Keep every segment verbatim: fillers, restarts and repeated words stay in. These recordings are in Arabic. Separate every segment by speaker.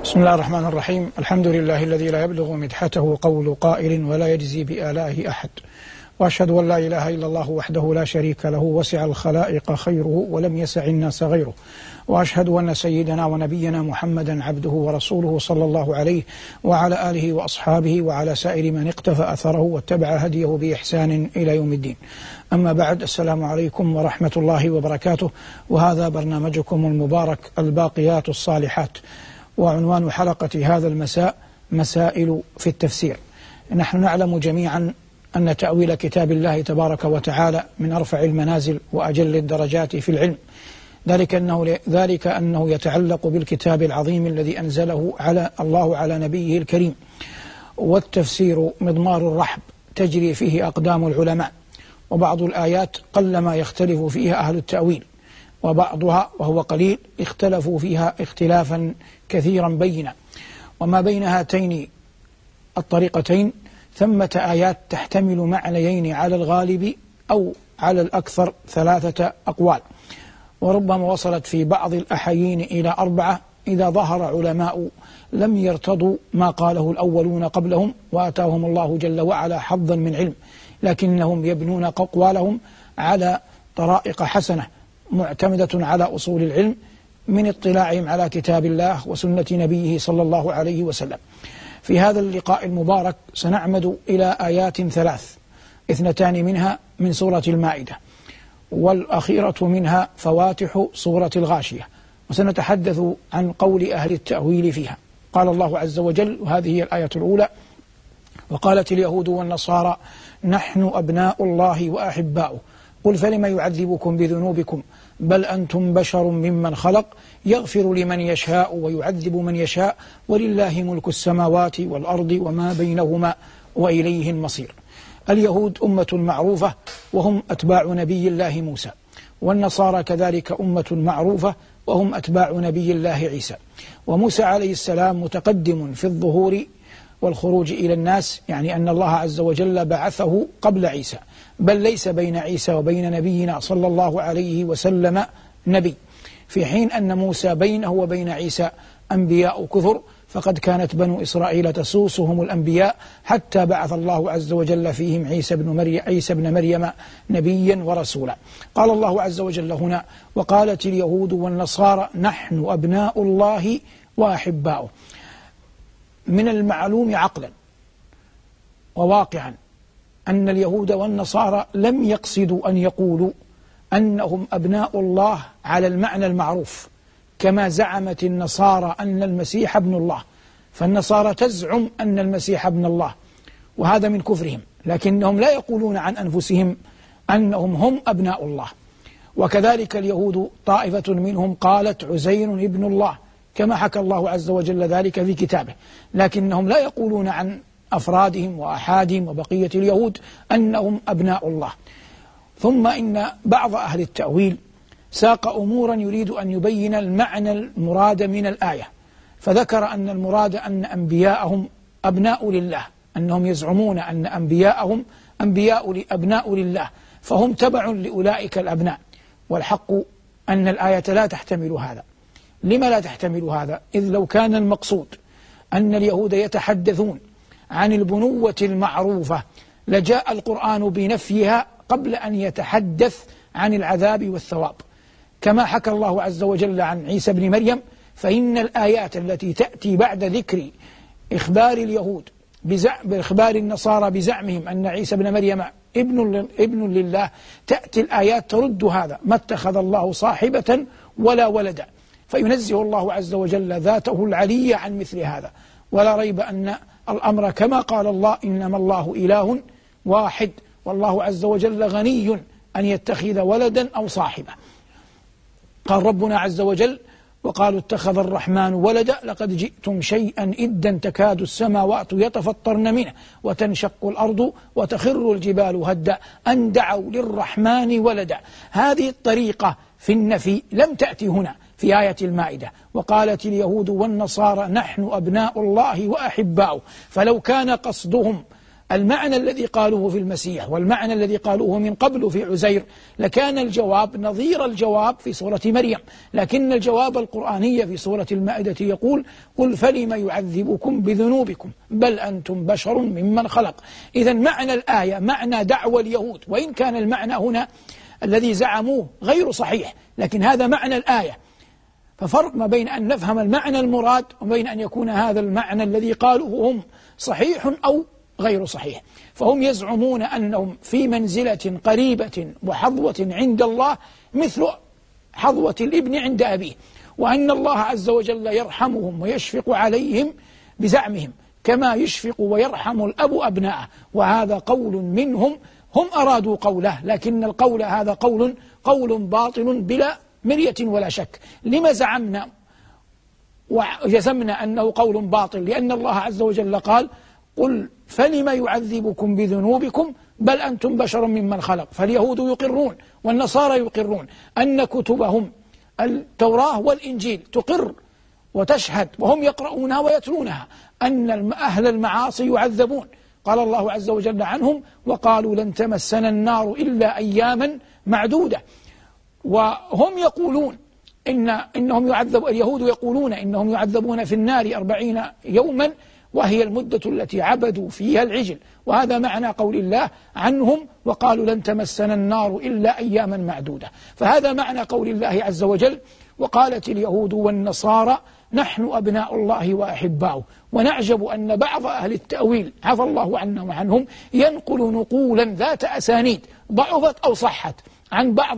Speaker 1: بسم الله الرحمن الرحيم. الحمد لله الذي لا يبلغ مدحته قول قائل ولا يجزي بآلائه أحد، وأشهد أن لا إله إلا الله وحده لا شريك له وسع الخلائق خيره ولم يسع الناس غيره، وأشهد أن سيدنا ونبينا محمدا عبده ورسوله صلى الله عليه وعلى آله وأصحابه وعلى سائر من اقتفى أثره واتبع هديه بإحسان إلى يوم الدين. أما بعد، السلام عليكم ورحمة الله وبركاته، وهذا برنامجكم المبارك الباقيات الصالحات، وعنوان حلقة هذا المساء مسائل في التفسير. نحن نعلم جميعا أن تأويل كتاب الله تبارك وتعالى من أرفع المنازل وأجل الدرجات في العلم، ذلك أنه, ذلك أنه يتعلق بالكتاب العظيم الذي أنزله على الله على نبيه الكريم، والتفسير مضمار الرحب تجري فيه أقدام العلماء، وبعض الآيات قلما يختلف فيها أهل التأويل، وبعضها وهو قليل اختلفوا فيها اختلافا كثيرا بينا. وما بين هاتين الطريقتين ثمة آيات تحتمل معنيين على الغالب أو على الأكثر ثلاثة أقوال، وربما وصلت في بعض الأحايين إلى أربعة إذا ظهر علماء لم يرتضوا ما قاله الأولون قبلهم وآتاهم الله جل وعلا حظا من علم، لكنهم يبنون أقوالهم على طرائق حسنة معتمدة على أصول العلم من اطلاعهم على كتاب الله وسنة نبيه صلى الله عليه وسلم. في هذا اللقاء المبارك سنعمد إلى آيات ثلاث، اثنتان منها من سورة المائدة، والأخيرة منها فواتح سورة الغاشية، وسنتحدث عن قول أهل التأويل فيها. قال الله عز وجل، وهذه هي الآية الأولى: وقالت اليهود والنصارى نحن أبناء الله وأحباؤه قل فلم يعذبكم بذنوبكم بل أنتم بشر ممن خلق يغفر لمن يشاء ويعذب من يشاء ولله ملك السماوات والأرض وما بينهما وإليه المصير. اليهود أمة معروفة وهم أتباع نبي الله موسى، والنصارى كذلك أمة معروفة وهم أتباع نبي الله عيسى. وموسى عليه السلام متقدم في الظهور والخروج إلى الناس، يعني أن الله عز وجل بعثه قبل عيسى، بل ليس بين عيسى وبين نبينا صلى الله عليه وسلم نبي، في حين أن موسى بينه وبين عيسى أنبياء كثر، فقد كانت بنو إسرائيل تسوسهم الأنبياء حتى بعث الله عز وجل فيهم عيسى بن مريم, عيسى بن مريم نبيا ورسولا. قال الله عز وجل هنا: وقالت اليهود والنصارى نحن أبناء الله وأحباؤه. من المعلوم عقلا وواقعا أن اليهود والنصارى لم يقصدوا أن يقولوا أنهم أبناء الله على المعنى المعروف، كما زعمت النصارى أن المسيح ابن الله، فالنصارى تزعم أن المسيح ابن الله، وهذا من كفرهم، لكنهم لا يقولون عن أنفسهم أنهم هم أبناء الله. وكذلك اليهود طائفة منهم قالت عزير ابن الله، كما حكى الله عز وجل ذلك في كتابه، لكنهم لا يقولون عن أفرادهم وأحادهم وبقية اليهود أنهم أبناء الله. ثم إن بعض أهل التأويل ساق أمورا يريد أن يبين المعنى المراد من الآية، فذكر أن المراد أن أنبياءهم أبناء لله، أنهم يزعمون أن أنبياءهم أنبياء أبناء لله، فهم تبع لأولئك الأبناء، والحق أن الآية لا تحتمل هذا. لما لا تحتمل هذا؟ إذ لو كان المقصود أن اليهود يتحدثون عن البنوة المعروفة لجاء القرآن بنفيها قبل أن يتحدث عن العذاب والثواب، كما حكى الله عز وجل عن عيسى بن مريم. فإن الآيات التي تأتي بعد ذكر إخبار اليهود بإخبار النصارى بزعمهم أن عيسى بن مريم ابن, ابن لله، تأتي الآيات ترد هذا: ما اتخذ الله صاحبة ولا ولدا، فينزه الله عز وجل ذاته العلية عن مثل هذا. ولا ريب أن الأمر كما قال الله: إنما الله إله واحد، والله عز وجل غني أن يتخذ ولدا أو صاحبة. قال ربنا عز وجل: وقالوا اتخذ الرحمن ولدا لقد جئتم شيئا إدا تكاد السماوات يتفطرن منه وتنشق الأرض وتخر الجبال هدا أن دعوا للرحمن ولدا. هذه الطريقة في النفي لم تأتي هنا في آية المائدة. وقالت اليهود والنصارى نحن أبناء الله وأحباؤه، فلو كان قصدهم المعنى الذي قالوه في المسيح والمعنى الذي قالوه من قبل في عزير لكان الجواب نظير الجواب في سورة مريم، لكن الجواب القرآني في سورة المائدة يقول قل فلم يعذبكم بذنوبكم بل أنتم بشر ممن خلق. إذا معنى الآية معنى دعوى اليهود، وإن كان المعنى هنا الذي زعموه غير صحيح، لكن هذا معنى الآية. ففرق ما بين أن نفهم المعنى المراد وبين أن يكون هذا المعنى الذي قالوه هم صحيح أو غير صحيح. فهم يزعمون أنهم في منزلة قريبة وحظوة عند الله مثل حظوة الابن عند أبيه، وأن الله عز وجل يرحمهم ويشفق عليهم بزعمهم كما يشفق ويرحم الأب أبناءه، وهذا قول منهم هم أرادوا قوله، لكن القول هذا قول قول باطل بلا مرية ولا شك. لما زعمنا وجزمنا أنه قول باطل؟ لأن الله عز وجل قال قل فلم يعذبكم بذنوبكم بل أنتم بشر ممن خلق. فاليهود يقرون والنصارى يقرون أن كتبهم التوراة والإنجيل تقر وتشهد وهم يقرؤونها ويتلونها أن أهل المعاصي يعذبون. قال الله عز وجل عنهم وقالوا لن تمسنا النار إلا أياما معدودة. وهم يقولون إن إنهم يعذب اليهود يقولون إنهم يعذبون في النار أربعين يوما وهي المدة التي عبدوا فيها العجل، وهذا معنى قول الله عنهم وقالوا لن تمسنا النار إلا أياما معدودة. فهذا معنى قول الله عز وجل وقالت اليهود والنصارى نحن أبناء الله وأحباؤه. ونعجب أن بعض أهل التأويل عفى الله عنا وعنهم ينقل نقولا ذات أسانيد ضعفت أو صحت عن بعض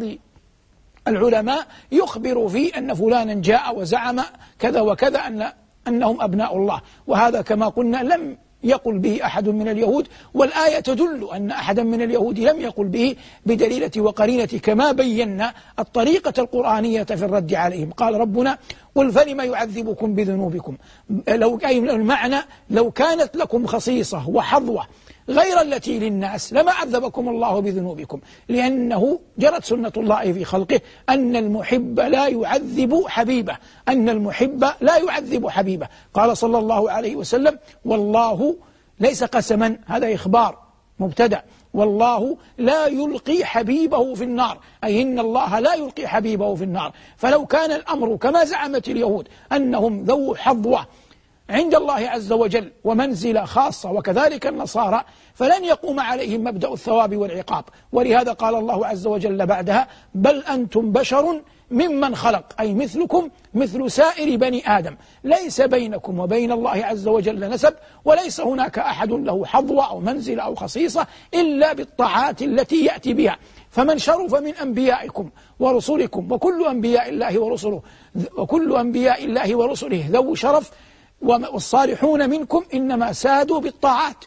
Speaker 1: العلماء يخبر فيه أن فلانا جاء وزعم كذا وكذا أن أنهم أبناء الله، وهذا كما قلنا لم يقل به أحد من اليهود، والآية تدل أن أحدا من اليهود لم يقل به بدليلة وقرينة كما بينا الطريقة القرآنية في الرد عليهم. قال ربنا قل فلم يعذبكم بذنوبكم، لو المعنى لو كانت لكم خصيصة وحظوة غير التي للناس لما عذبكم الله بذنوبكم، لأنه جرت سنة الله في خلقه أن المحب لا يعذب حبيبه، أن المحب لا يعذب حبيبه. قال صلى الله عليه وسلم والله ليس قسما، هذا إخبار مبتدأ، والله لا يلقي حبيبه في النار، أي إن الله لا يلقي حبيبه في النار. فلو كان الأمر كما زعمت اليهود أنهم ذو حظوة عند الله عز وجل ومنزلة خاصة وكذلك النصارى فلن يقوم عليهم مبدأ الثواب والعقاب. ولهذا قال الله عز وجل بعدها بل أنتم بشر ممن خلق، أي مثلكم مثل سائر بني آدم، ليس بينكم وبين الله عز وجل نسب، وليس هناك أحد له حظوة أو منزلة أو خصيصة إلا بالطاعات التي يأتي بها. فمن شرف من أنبيائكم ورسلكم وكل أنبياء الله ورسله وكل أنبياء الله ورسله ذو شرف، والصالحون منكم إنما سادوا بالطاعات.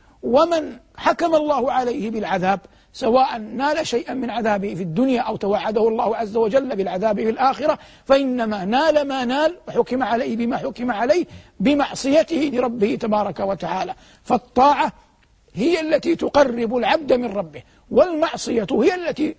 Speaker 1: ومن حكم الله عليه بالعذاب سواء نال شيئا من عذابه في الدنيا أو توعده الله عز وجل بالعذاب في الآخرة فإنما نال ما نال وحكم عليه بما حكم عليه بمعصيته لربه تبارك وتعالى. فالطاعة هي التي تقرب العبد من ربه، والمعصية هي التي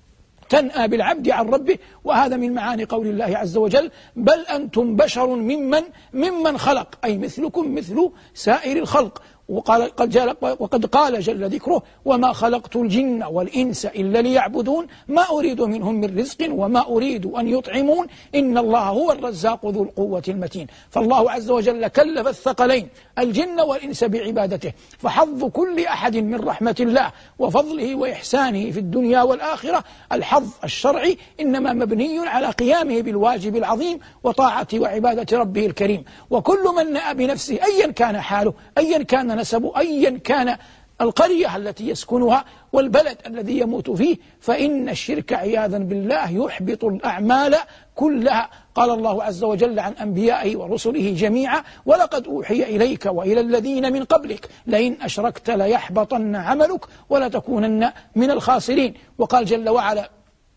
Speaker 1: تنأى بالعبد عن ربه. وهذا من معاني قول الله عز وجل بل أنتم بشر ممن ممن خلق، أي مثلكم مثل سائر الخلق. وقال قد جل وقد قال جل ذكره وما خلقت الجن والإنس إلا ليعبدون ما أريد منهم من رزق وما أريد أن يطعمون إن الله هو الرزاق ذو القوة المتين. فالله عز وجل كلف الثقلين الجن والإنس بعبادته، فحظ كل أحد من رحمة الله وفضله وإحسانه في الدنيا والآخرة الحظ الشرعي إنما مبني على قيامه بالواجب العظيم وطاعة وعبادة ربه الكريم. وكل من نأى بنفسه أيا كان حاله أيا كان نسبه أيا كان القرية التي يسكنها والبلد الذي يموت فيه فإن الشرك عياذا بالله يحبط الأعمال كلها. قال الله عز وجل عن أنبيائه ورسله جميعا ولقد أوحي إليك وإلى الذين من قبلك لئن أشركت ليحبطن عملك ولتكونن من الخاسرين. وقال جل وعلا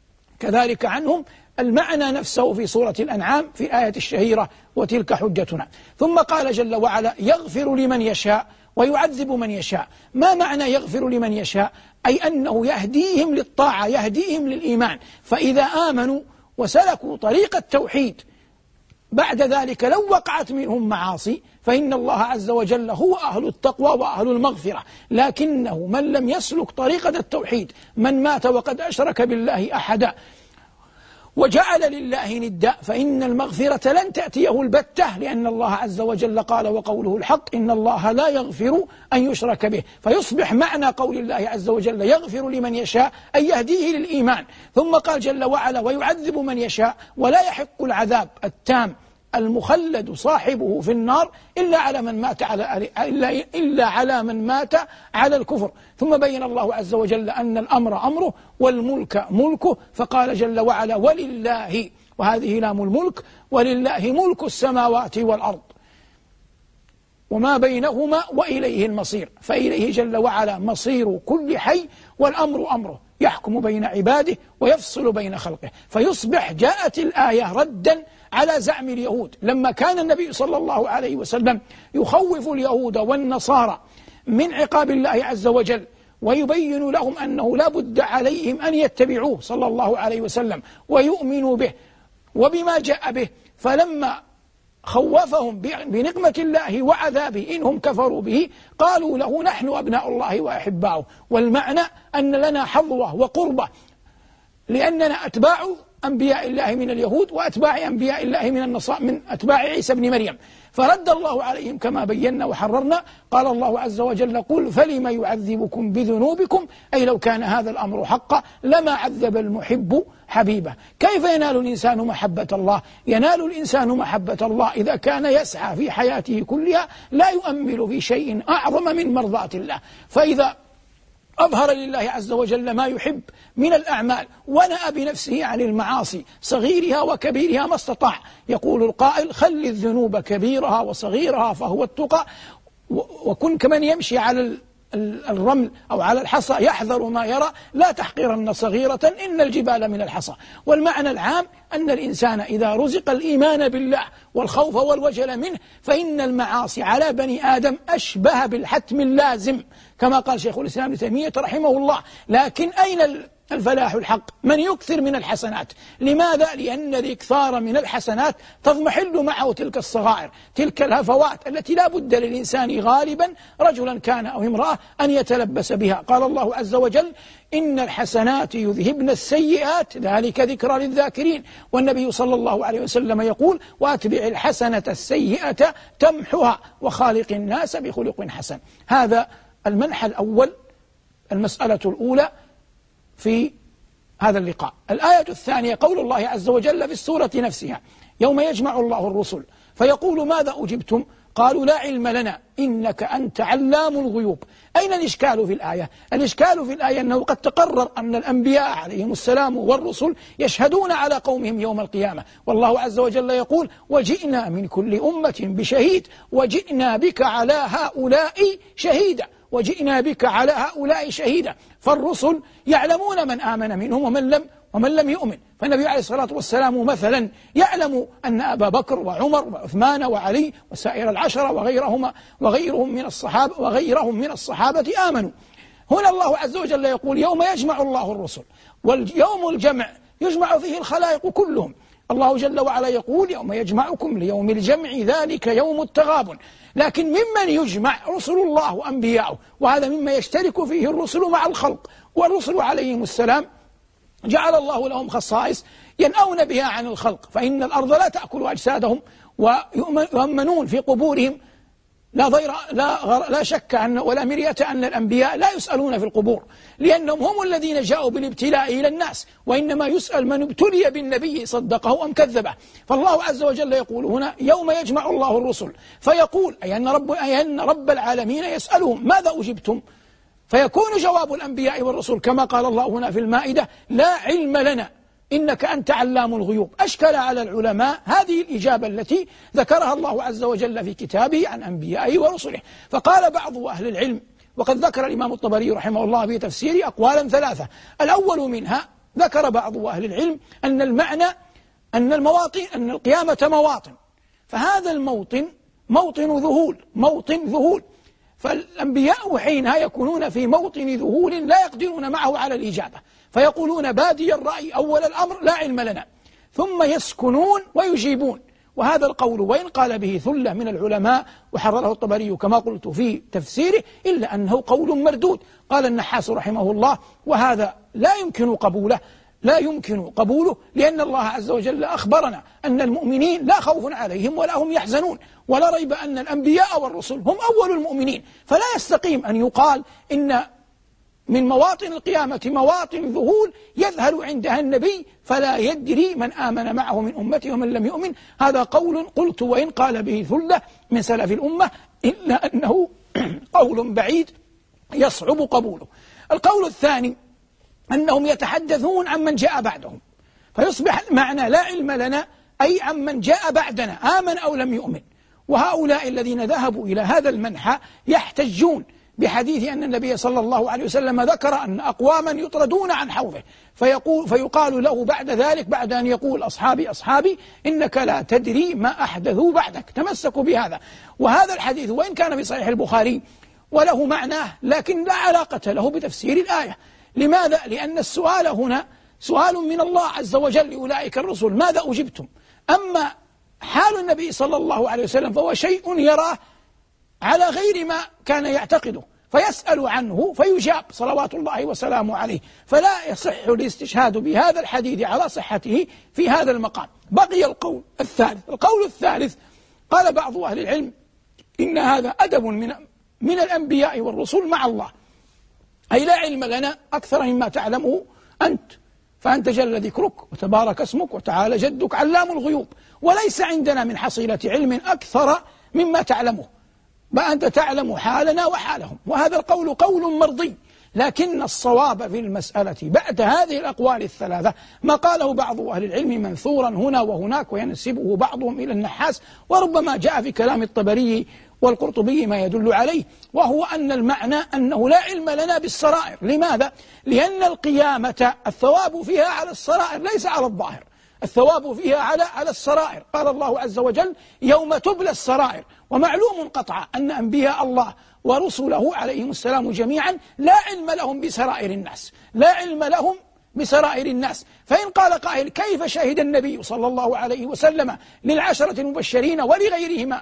Speaker 1: كذلك عنهم المعنى نفسه في سورة الأنعام في الآية الشهيرة وتلك حجتنا. ثم قال جل وعلا يغفر لمن يشاء ويعذب من يشاء. ما معنى يغفر لمن يشاء؟ أي أنه يهديهم للطاعة يهديهم للإيمان، فإذا آمنوا وسلكوا طريق التوحيد بعد ذلك لو وقعت منهم معاصي فإن الله عز وجل هو أهل التقوى وأهل المغفرة، لكنه من لم يسلك طريقة التوحيد، من مات وقد أشرك بالله أحدا وجعل لله ندا، فإن المغفرة لن تأتيه البتة، لأن الله عز وجل قال وقوله الحق إن الله لا يغفر أن يشرك به، فيصبح معنى قول الله عز وجل يغفر لمن يشاء أن يهديه للإيمان. ثم قال جل وعلا ويعذب من يشاء ولا يحق العذاب التام المخلد صاحبه في النار إلا على من مات على إلا, إلا على من مات على الكفر. ثم بين الله عز وجل أن الأمر أمره والملك ملكه، فقال جل وعلا ولله، وهذه لام الملك، ولله ملك السماوات والأرض وما بينهما وإليه المصير، فإليه جل وعلا مصير كل حي، والأمر أمره يحكم بين عباده ويفصل بين خلقه. فيصبح جاءت الآية ردا على زعم اليهود لما كان النبي صلى الله عليه وسلم يخوف اليهود والنصارى من عقاب الله عز وجل، ويبين لهم أنه لا بد عليهم أن يتبعوه صلى الله عليه وسلم ويؤمنوا به وبما جاء به. فلما خوفهم بنقمة الله وعذابه إنهم كفروا به قالوا له نحن أبناء الله وأحباؤه، والمعنى أن لنا حظوة وقربة لأننا أتباع أنبياء الله من اليهود وأتباع أنبياء الله من النصارى من أتباع عيسى بن مريم. فرد الله عليهم كما بينا وحررنا. قال الله عز وجل قل فلما يعذبكم بذنوبكم، أي لو كان هذا الأمر حقا لما عذب المحب حبيبه. كيف ينال الإنسان محبة الله؟ ينال الإنسان محبة الله إذا كان يسعى في حياته كلها لا يؤمل في شيء أعظم من مرضاة الله، فإذا أظهر لله عز وجل ما يحب من الأعمال ونأى بنفسه عن المعاصي صغيرها وكبيرها ما استطاع. يقول القائل خل الذنوب كبيرها وصغيرها فهو التقى، وكن كمن يمشي على الرمل أو على الحصى يحذر ما يرى، لا تحقرن صغيرة إن الجبال من الحصى. والمعنى العام أن الإنسان إذا رزق الإيمان بالله والخوف والوجل منه فإن المعاصي على بني آدم أشبه بالحتم اللازم كما قال شيخ الإسلام ابن تيمية رحمه الله. لكن أين الفلاح الحق؟ من يكثر من الحسنات. لماذا؟ لأن الإكثار من الحسنات تضمحل معه تلك الصغائر، تلك الهفوات التي لا بد للإنسان غالبا رجلا كان أو امرأة أن يتلبس بها. قال الله عز وجل إن الحسنات يذهبن السيئات ذلك ذكرى للذاكرين، والنبي صلى الله عليه وسلم يقول وأتبع الحسنة السيئة تمحها وخالق الناس بخلق حسن. هذا المنحى الأول، المسألة الأولى في هذا اللقاء. الآية الثانية قول الله عز وجل في السورة نفسها يوم يجمع الله الرسل فيقول ماذا أجبتم؟ قالوا لا علم لنا إنك أنت علام الغيوب. أين الإشكال في الآية؟ الإشكال في الآية أنه قد تقرر أن الأنبياء عليهم السلام والرسل يشهدون على قومهم يوم القيامة، والله عز وجل يقول وجئنا من كل أمة بشهيد وجئنا بك على هؤلاء شهيدا، وجئنا بك على هؤلاء شهيدا. فالرسل يعلمون من آمن منهم ومن لم ومن لم يؤمن. فالنبي عليه الصلاة والسلام مثلا يعلم أن أبا بكر وعمر وعثمان وعلي وسائر العشرة وغيرهما وغيرهم من الصحابة وغيرهم من الصحابة آمنوا. هنا الله عز وجل يقول يوم يجمع الله الرسل، واليوم الجمع يجمع فيه الخلائق كلهم. الله جل وعلا يقول يوم يجمعكم ليوم الجمع ذلك يوم التغابن. لكن ممن يجمع رسل الله وأنبياؤه، وهذا مما يشترك فيه الرسل مع الخلق. والرسل عليهم السلام جعل الله لهم خصائص ينأون بها عن الخلق، فإن الأرض لا تأكل أجسادهم ويؤمنون في قبورهم. لا ضير لا, غر لا شك أن ولا مرية أن الأنبياء لا يسألون في القبور، لأنهم هم الذين جاءوا بالابتلاء إلى الناس، وإنما يسأل من ابتلي بالنبي صدقه أم كذبه. فالله عز وجل يقول هنا يوم يجمع الله الرسل فيقول أي أن رب, أي أن رب العالمين يسألهم ماذا أجبتم؟ فيكون جواب الأنبياء والرسل كما قال الله هنا في المائدة لا علم لنا إنك أنت علام الغيوب. أشكل على العلماء هذه الإجابة التي ذكرها الله عز وجل في كتابه عن أنبيائه ورسله. فقال بعض أهل العلم، وقد ذكر الإمام الطبري رحمه الله في تفسيره أقوالا ثلاثة. الأول منها ذكر بعض أهل العلم أن المعنى أن المواطن أن القيامة مواطن، فهذا الموطن موطن ذهول موطن ذهول فالأنبياء حينها يكونون في موطن ذهول لا يقدرون معه على الإجابة، فيقولون بادي الرأي أول الأمر لا علم لنا، ثم يسكنون ويجيبون، وهذا القول وإن قال به ثلة من العلماء وحرره الطبري كما قلت في تفسيره إلا أنه قول مردود. قال النحاس رحمه الله: وهذا لا يمكن قبوله لا يمكن قبوله لأن الله عز وجل أخبرنا أن المؤمنين لا خوف عليهم ولا هم يحزنون، ولا ريب أن الأنبياء والرسل هم أول المؤمنين، فلا يستقيم أن يقال إن من مواطن القيامة مواطن ذهول يذهل عندها النبي فلا يدري من آمن معه من أمته ومن لم يؤمن. هذا قول قلت وإن قال به ثلة من سلف الأمة إلا أنه قول بعيد يصعب قبوله. القول الثاني أنهم يتحدثون عن من جاء بعدهم، فيصبح المعنى لا علم لنا أي عن من جاء بعدنا آمن أو لم يؤمن. وهؤلاء الذين ذهبوا إلى هذا المنحى يحتجون بحديث أن النبي صلى الله عليه وسلم ذكر أن أقواما يطردون عن حوضه، فيقول فيقال له بعد ذلك بعد أن يقول أصحابي أصحابي إنك لا تدري ما أحدثوا بعدك. تمسكوا بهذا. وهذا الحديث وإن كان في صحيح البخاري وله معناه لكن لا علاقة له بتفسير الآية. لماذا؟ لأن السؤال هنا سؤال من الله عز وجل لأولئك الرسل: ماذا أجبتم؟ أما حال النبي صلى الله عليه وسلم فهو شيء يراه على غير ما كان يعتقده، فيسأل عنه فيجاب صلوات الله وسلامه عليه، فلا يصح الاستشهاد بهذا الحديث على صحته في هذا المقام. بقي القول الثالث. القول الثالث قال بعض أهل العلم إن هذا أدب من من الأنبياء والرسل مع الله، أي لا علم لنا أكثر مما تعلمه أنت، فأنت جل ذكرك وتبارك اسمك وتعالى جدك علام الغيوب، وليس عندنا من حصيلة علم أكثر مما تعلمه، بل أنت تعلم حالنا وحالهم. وهذا القول قول مرضي، لكن الصواب في المسألة بعد هذه الأقوال الثلاثة ما قاله بعض أهل العلم منثورا هنا وهناك وينسبه بعضهم إلى النحاس، وربما جاء في كلام الطبري والقرطبي ما يدل عليه، وهو أن المعنى أنه لا علم لنا بالسرائر. لماذا؟ لأن القيامة الثواب فيها على السرائر ليس على الظاهر، الثواب فيها على على السرائر. قال الله عز وجل: يوم تبلى السرائر. ومعلوم قطعا أن أنبياء الله ورسله عليهم السلام جميعا لا علم لهم بسرائر الناس، لا علم لهم بسرائر الناس. فإن قال قائل: كيف شهد النبي صلى الله عليه وسلم للعشرة المبشرين ولغيرهما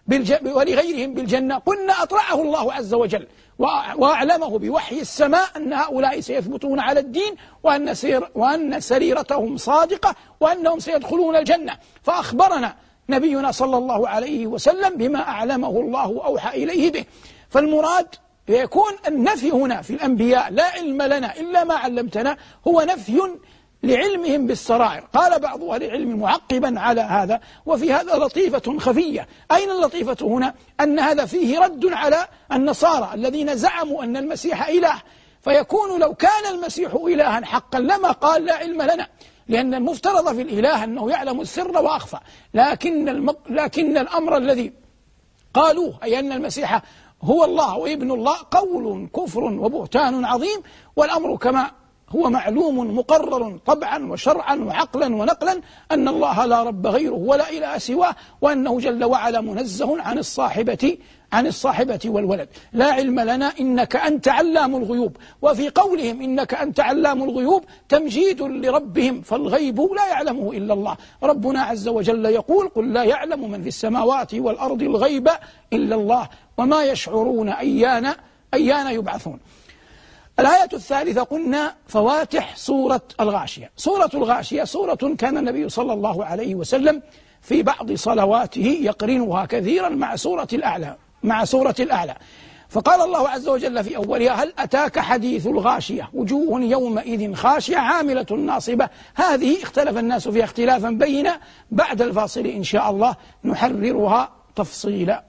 Speaker 1: ولغيرهم بالجنة؟ قلنا أطلعه الله عز وجل وأعلمه بوحي السماء أن هؤلاء سيثبتون على الدين وأن, سير وأن سريرتهم صادقة وأنهم سيدخلون الجنة، فأخبرنا نبينا صلى الله عليه وسلم بما أعلمه الله وأوحى إليه به. فالمراد يكون النفي هنا في الأنبياء لا علم لنا إلا ما علمتنا هو نفي لعلمهم بالسرائر. قال بعض أهل العلم معقبا على هذا: وفي هذا لطيفة خفية. أين اللطيفة هنا؟ أن هذا فيه رد على النصارى الذين زعموا أن المسيح إله، فيكون لو كان المسيح إلها حقا لما قال لا علم لنا، لأن المفترض في الإله أنه يعلم السر وأخفى، لكن, الم... لكن الأمر الذي قالوه أي أن المسيح هو الله وابن الله قول كفر وبهتان عظيم، والأمر كما هو معلوم مقرر طبعا وشرعا وعقلا ونقلا أن الله لا رب غيره ولا إله سواه، وأنه جل وعلا منزه عن الصاحبة عن الصاحبة والولد. لا علم لنا إنك أنت علام الغيوب. وفي قولهم إنك أنت علام الغيوب تمجيد لربهم، فالغيب لا يعلمه إلا الله. ربنا عز وجل يقول: قل لا يعلم من في السماوات والأرض الغيب إلا الله وما يشعرون أيان أيان يبعثون. الآية الثالثة قلنا فواتح سورة الغاشية. سورة الغاشية سورة كان النبي صلى الله عليه وسلم في بعض صلواته يقرنها كثيرا مع سورة الأعلى مع سورة الأعلى. فقال الله عز وجل في أولها: هل أتاك حديث الغاشية وجوه يومئذ خاشعة عاملة ناصبة. هذه اختلف الناس فيها اختلافا بينا، بعد الفاصل إن شاء الله نحررها تفصيلا.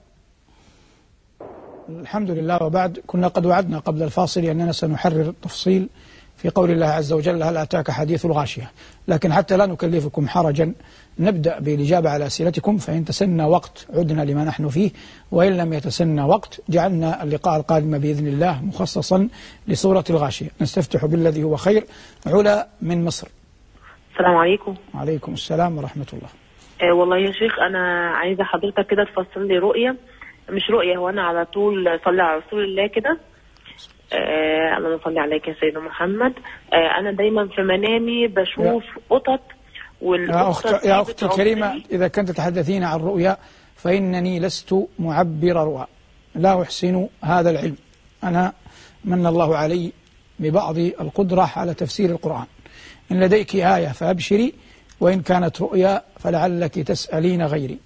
Speaker 1: الحمد لله. وبعد، كنا قد وعدنا قبل الفاصل أننا سنحرر التفصيل في قول الله عز وجل: هل أتاك حديث الغاشية. لكن حتى لا نكلفكم حرجا نبدأ بالإجابة على أسئلتكم، فإن تسنى وقت عدنا لما نحن فيه، وإن لم يتسنى وقت جعلنا اللقاء القادم بإذن الله مخصصا لسورة الغاشية. نستفتح بالذي هو خير. علا من مصر.
Speaker 2: السلام عليكم.
Speaker 1: وعليكم السلام ورحمة الله.
Speaker 2: آه والله يا شيخ، أنا عايزة حضرتك كده تفسر لي رؤية، مش رؤية، هو أنا على طول صلي على رسول الله كده. اللهم صل عليك يا سيدنا محمد. آه أنا دايما في منامي بشوف قطط
Speaker 1: يا أخت يا أختي الكريمة، إذا كنت تتحدثين عن رؤيا فإنني لست معبر رؤى، لا أحسن هذا العلم. أنا من الله علي ببعض القدرة على تفسير القرآن. إن لديك آية فأبشري، وإن كانت رؤيا فلعلك تسألين غيري.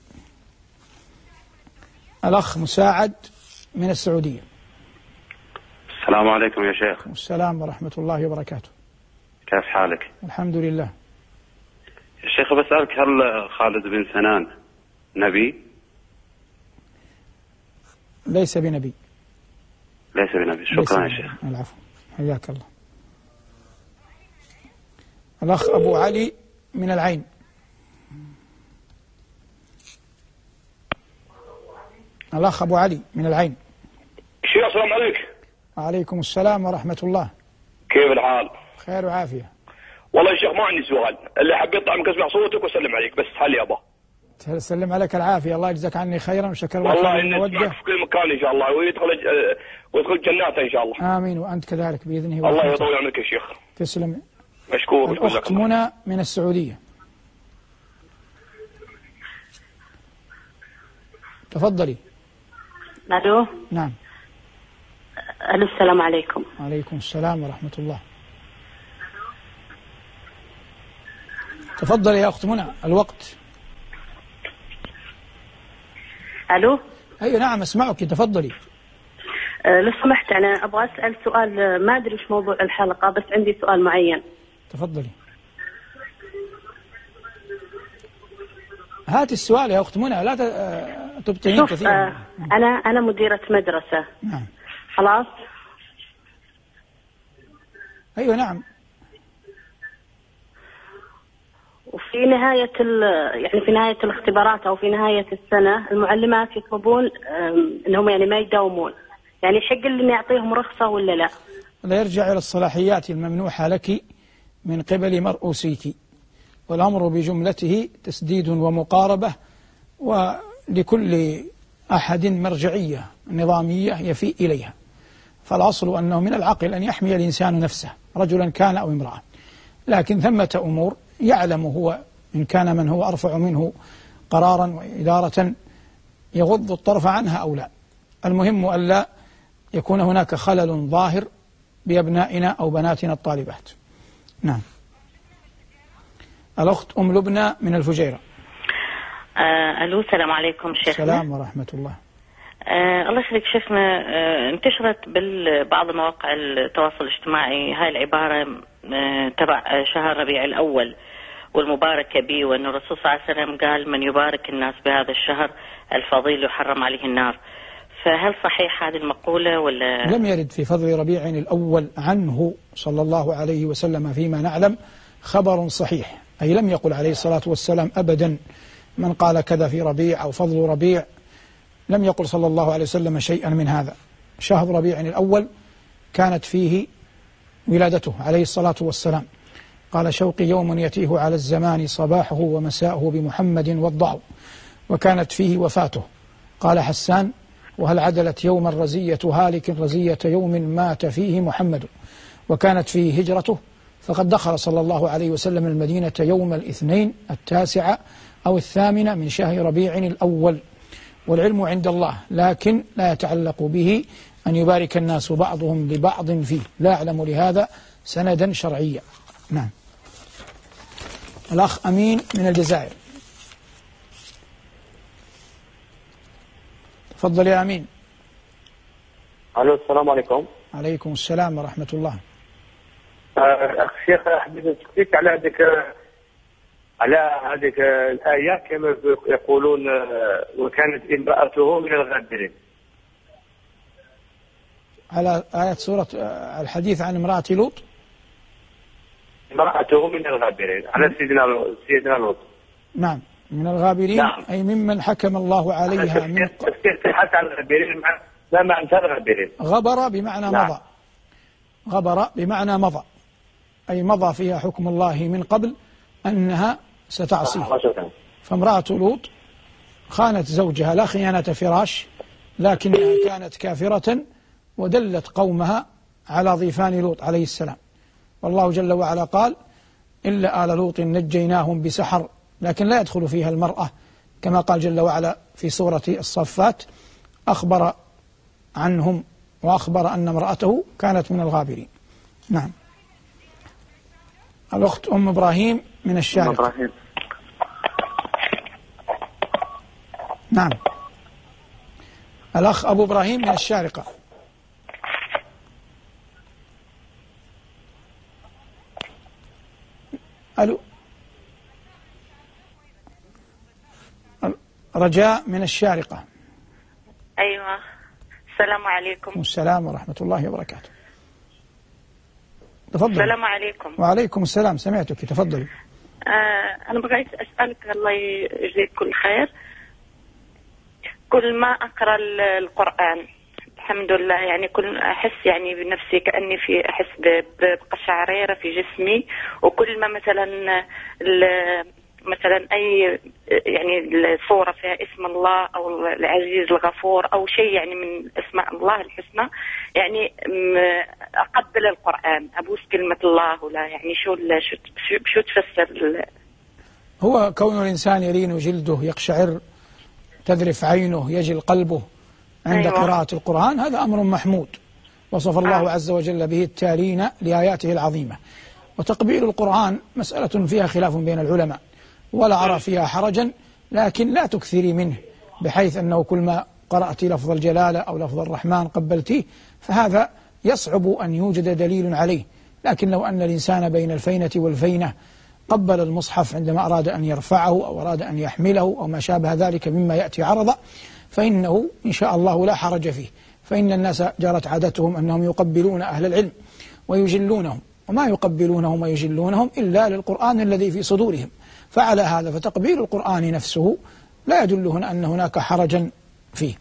Speaker 1: الأخ مساعد من السعودية.
Speaker 3: السلام عليكم يا شيخ.
Speaker 1: السلام ورحمة الله وبركاته.
Speaker 3: كيف حالك؟
Speaker 1: الحمد لله.
Speaker 3: يا شيخ بسألك، هل خالد بن سنان نبي؟
Speaker 1: ليس بنبي.
Speaker 3: ليس بنبي. شكرا يا شيخ.
Speaker 1: العفو، حياك الله. الأخ أبو علي من العين. الأخ أبو علي من العين.
Speaker 4: شيخ السلام عليك.
Speaker 1: وعليكم السلام ورحمة الله.
Speaker 4: كيف الحال؟
Speaker 1: خير وعافية.
Speaker 4: والله يا شيخ ما عندي سؤال، اللي حبيت يطلع اسمع صوتك وسلم عليك بس، هل يابا؟
Speaker 1: سلم عليك العافية، الله يجزاك عني خيرا وشكر لك.
Speaker 4: والله إني أسمعك في كل مكان إن شاء الله، ويدخل ويدخل جنات إن شاء الله.
Speaker 1: آمين وأنت كذلك بإذنه.
Speaker 4: الله يطول عمرك يا شيخ.
Speaker 1: تسلم.
Speaker 4: مشكور.
Speaker 1: الأخت منى من السعودية. تفضلي.
Speaker 5: الو.
Speaker 1: نعم.
Speaker 5: الو السلام عليكم.
Speaker 1: وعليكم السلام ورحمة الله. تفضلي يا أخت منى، الوقت.
Speaker 5: الو.
Speaker 1: أي نعم أسمعك، تفضلي.
Speaker 5: أه لو سمحت أنا أبغى أسأل سؤال، ما أدري إيش موضوع الحلقة بس عندي سؤال معين.
Speaker 1: تفضلي. هات السؤال يا أخت منى، لا تبطئين كثيرا.
Speaker 5: آه أنا أنا مديرة مدرسة.
Speaker 1: نعم.
Speaker 5: خلاص.
Speaker 1: أيوة نعم.
Speaker 5: وفي نهاية يعني في نهاية الاختبارات أو في نهاية السنة المعلمات يطلبون أنهم يعني ما يداومون، يعني يحق لي إني أعطيهم رخصة ولا لا؟
Speaker 1: لا، يرجع إلى الصلاحيات الممنوحة لك من قبل مرؤوسيك، والأمر بجملته تسديد ومقاربة، ولكل أحد مرجعية نظامية يفيء إليها. فالأصل أنه من العقل أن يحمي الإنسان نفسه رجلا كان أو امرأة، لكن ثمة أمور يعلم هو إن كان من هو أرفع منه قرارا وإدارة يغض الطرف عنها أو لا. المهم ألا يكون هناك خلل ظاهر بأبنائنا أو بناتنا الطالبات. نعم. الأخت أم لبنى من الفجيرة.
Speaker 6: آه ألو السلام عليكم شيخنا.
Speaker 1: السلام ورحمة الله.
Speaker 6: آه الله يخليك شيخنا. آه انتشرت ببعض مواقع التواصل الاجتماعي هاي العبارة آه تبع شهر ربيع الأول والمبارك به، وأن الرسول صلى الله عليه وسلم قال من يبارك الناس بهذا الشهر الفضيل يحرم عليه النار. فهل صحيح هذه المقولة ولا؟
Speaker 1: لم يرد في فضل ربيع الأول عنه صلى الله عليه وسلم فيما نعلم خبر صحيح، أي لم يقل عليه الصلاة والسلام أبدا من قال كذا في ربيع أو فضل ربيع، لم يقل صلى الله عليه وسلم شيئا من هذا. شهر ربيع الأول كانت فيه ولادته عليه الصلاة والسلام. قال شوقي يوم يتيه على الزمان صباحه ومساءه بمحمد وضعه، وكانت فيه وفاته. قال حسان وهل عدلت يوم الرزية هالك رزية يوم مات فيه محمد. وكانت فيه هجرته، فقد دخل صلى الله عليه وسلم المدينة يوم الاثنين التاسع أو الثامن من شهر ربيع الأول. والعلم عند الله، لكن لا يتعلق به أن يبارك الناس بعضهم لبعض فيه، لا أعلم لهذا سندا شرعيا. نعم. الأخ أمين من الجزائر. تفضل يا أمين.
Speaker 7: الو السلام عليكم.
Speaker 1: عليكم السلام ورحمة الله.
Speaker 7: أخ شيخ حبيت نسألك على هذيك على هذيك الآية كما يقولون وكانت امرأته من الغابرين.
Speaker 1: على آية سورة الحديث عن امرأة لوط.
Speaker 7: امرأته من الغابرين على سيدنا سيدنا لوط.
Speaker 1: نعم من الغابرين. نعم. أي ممن حكم الله عليها من
Speaker 7: حتى الغابرين. لا معنى الغابرين.
Speaker 1: غبر بمعنى نعم. مضى. غبر بمعنى مضى، أي مضى فيها حكم الله من قبل أنها ستعصيه. فامرأة لوط خانت زوجها، لا خيانة فراش، لكنها كانت كافرة ودلت قومها على ضيفان لوط عليه السلام. والله جل وعلا قال إلا آل لوط نجيناهم بسحر، لكن لا يدخل فيها المرأة، كما قال جل وعلا في سورة الصفات، أخبر عنهم وأخبر أن امرأته كانت من الغابرين. نعم. الأخت أم إبراهيم من الشارقة. أم إبراهيم. نعم. الأخ أبو إبراهيم من الشارقة. ألو. رجاء من الشارقة.
Speaker 8: أيوة. السلام عليكم.
Speaker 1: السلام ورحمة الله وبركاته. تفضل.
Speaker 8: السلام عليكم.
Speaker 1: وعليكم السلام، سمعتك، تفضلي.
Speaker 8: آه أنا بغيت أسألك، الله يجزيك كل خير. كل ما أقرأ القرآن الحمد لله يعني كل أحس يعني بنفسي كأني في أحس بقشعريرة في جسمي، وكل ما مثلا مثلا أي يعني الصورة فيها اسم الله أو العزيز الغفور أو شيء يعني من أسماء الله الحسنى، يعني أقبل القرآن، أبوس كلمة الله ولا يعني شو شو شو تفسر؟
Speaker 1: هو كون الإنسان يلين جلده، يقشعر، تذرف عينه، يجل قلبه عند أيوة. قراءة القرآن، هذا أمر محمود وصف الله آه. عز وجل به التالين لآياته العظيمة. وتقبيل القرآن مسألة فيها خلاف بين العلماء، ولا أرى فيها حرجا، لكن لا تكثري منه بحيث أنه كل ما قرأت لفظ الجلالة أو لفظ الرحمن قبلتيه، فهذا يصعب أن يوجد دليل عليه. لكن لو أن الإنسان بين الفينة والفينة قبل المصحف عندما أراد أن يرفعه أو أراد أن يحمله أو ما شابه ذلك مما يأتي عرضا، فإنه إن شاء الله لا حرج فيه. فإن الناس جرت عادتهم أنهم يقبلون أهل العلم ويجلونهم، وما يقبلونهم ويجلونهم إلا للقرآن الذي في صدورهم. فعلى هذا فتقبيل القرآن نفسه لا يدل هنا أن هناك حرجا فيه.